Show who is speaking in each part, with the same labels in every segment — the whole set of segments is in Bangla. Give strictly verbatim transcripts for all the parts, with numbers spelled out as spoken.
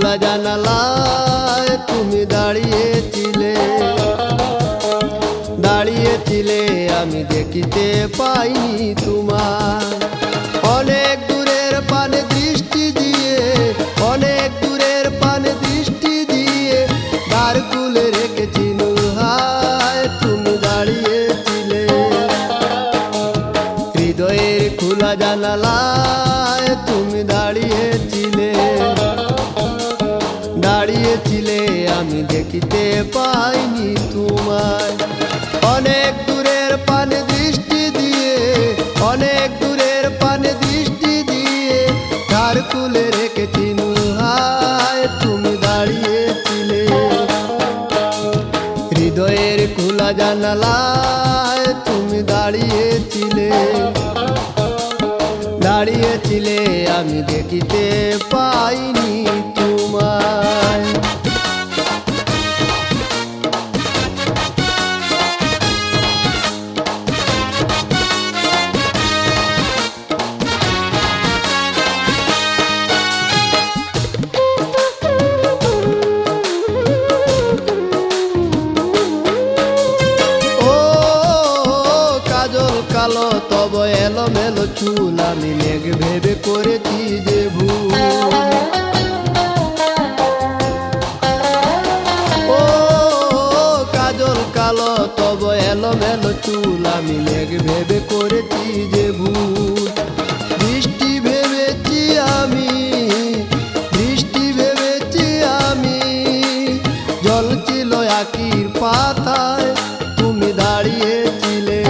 Speaker 1: খোলা জানালায় তুমি দাঁড়িয়েছিলে, দাঁড়িয়েছিলে আমি দেখিতে পাইনি তোমার। অনেক দূরের পানে দৃষ্টি দিয়ে, অনেক দূরের পানে দৃষ্টি দিয়ে দ্বার খুলে রেখেছি নুহায় তুমি দাঁড়িয়েছিলে। হৃদয়ের খোলা জানালায় তুমি দাঁড়িয়েছিলে, দাঁড়িয়েছিলে আমি দেখিতে পাইনি তোমায়। অনেক দূরের পানে দৃষ্টি দিয়ে, অনেক দূরের পানে দৃষ্টি দিয়ে দ্বার খুলে রেখেছি নুহায় তুমি দাঁড়িয়েছিলে। হৃদয়ের খোলা জানালায় তুমি দাঁড়িয়েছিলে, দাঁড়িয়েছিলে আমি দেখিতে পাইনি তোমায়। কালো তব এলোমেলো চুল আমি মেঘ ভেবে করেছি যে ভুল। ও কাজল কালো তব এলোমেলো চুল আমি মেঘ ভেবে করেছি যে ভুল। বৃষ্টি ভেবেছি আমি, বৃষ্টি ভেবেছি আমি, জল ছিল আখির পাতায় তুমি দাঁড়িয়েছিলে।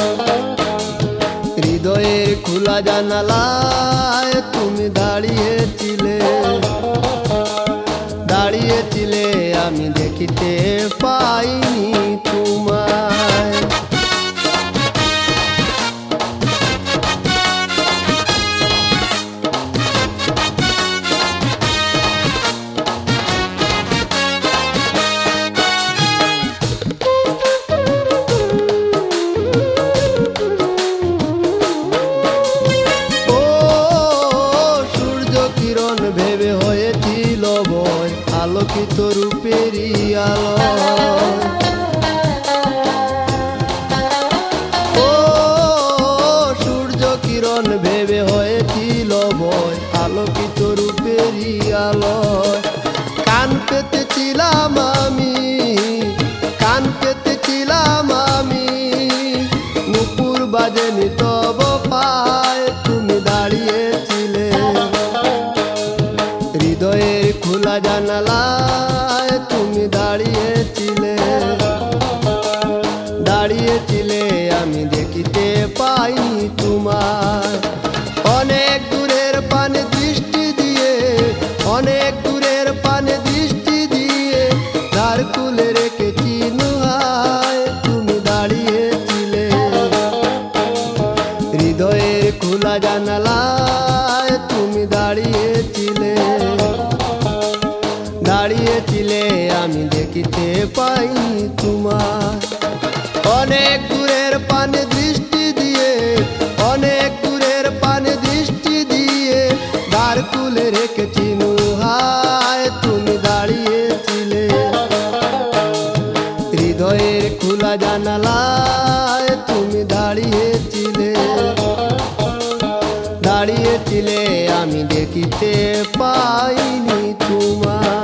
Speaker 1: হৃদয়ের খোলা জানালায় তুমি দাঁড়িয়েছিলে, দাঁড়িয়েছিলে আমি দেখিতে পাইনি তোমায়। ভেবে হয়েছিল ভয় আলোকিত রূপেরই আলো। ও সূর্য কিরণ ভেবে হয়েছিল ভয় আলোকিত রূপেরই আলো। কান পেতেছিলাম আমি, কান পেতেছিলাম আমি, নুপুর বাজেনি তব পায় তুমি দাঁড়িয়েছিলে। হৃদয়ের খোলা জানালায় তুমি দাঁড়িয়েছিলে, দাঁড়িয়েছিলে আমি দেখিতে পাইনি তোমার। অনেক দূরের পানে দৃষ্টি দিয়ে, অনেক দূরের পানে দৃষ্টি দিয়ে দ্বার খুলে রেখেছি নুহায় তুমি দাঁড়িয়েছিলে। হৃদয়ের খোলা জানালায় তুমি দাঁড়িয়েছিলে, দাঁড়িয়েছিলে আমি দেখিতে পাইনি তোমার। অনেক দূরের পানে দৃষ্টি দিয়ে, অনেক দূরের পানে দৃষ্টি দিয়ে দ্বার খুলে রেখেছি নুহায় তুমি দাঁড়িয়েছিলে। হৃদয়ের খোলা জানালায় তুমি দাঁড়িয়েছিলে, দাঁড়িয়েছিলে আমি দেখিতে পাইনি তোমার।